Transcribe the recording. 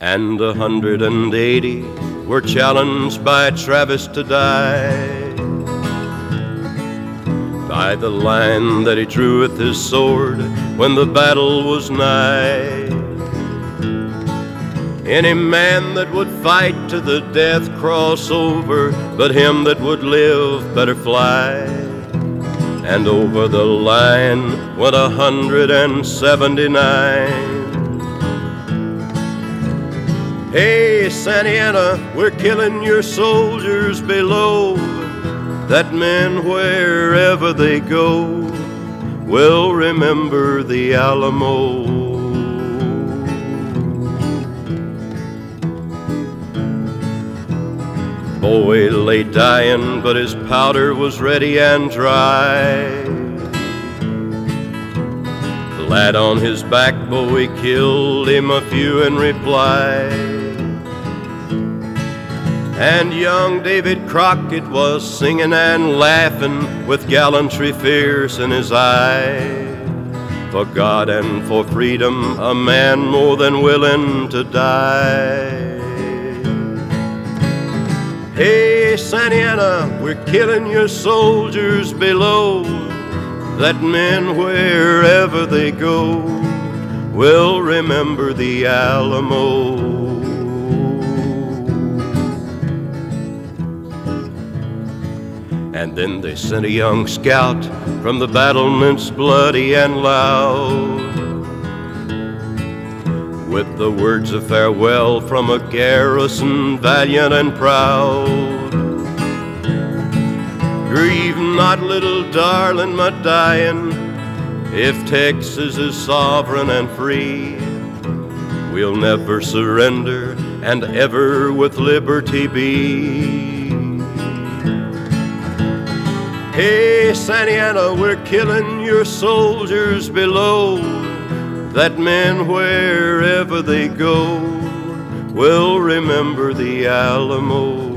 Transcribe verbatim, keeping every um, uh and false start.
and a hundred and eighty were challenged by Travis to die. By the line that he drew with his sword when the battle was nigh, any man that would fight to the death cross over, but him that would live better fly. And over the line went a hundred and seventy-nine. Hey, Santa Anna, we're killing your soldiers below, that men wherever they go will remember the Alamo. Boy lay dying, but his powder was ready and dry. The lad on his back, Bowie killed him a few in reply. And young David Crockett was singing and laughing with gallantry fierce in his eye. For God and for freedom, a man more than willing to die. Hey, Santa Anna, we're killing your soldiers below, that men wherever they go will remember the Alamo. And then they sent a young scout from the battlements bloody and loud, with the words of farewell from a garrison valiant and proud. Grieve not, little darling, my dying, if Texas is sovereign and free, we'll never surrender and ever with liberty be. Hey, Santa Anna, we're killing your soldiers below, that men wherever they go will remember the Alamo.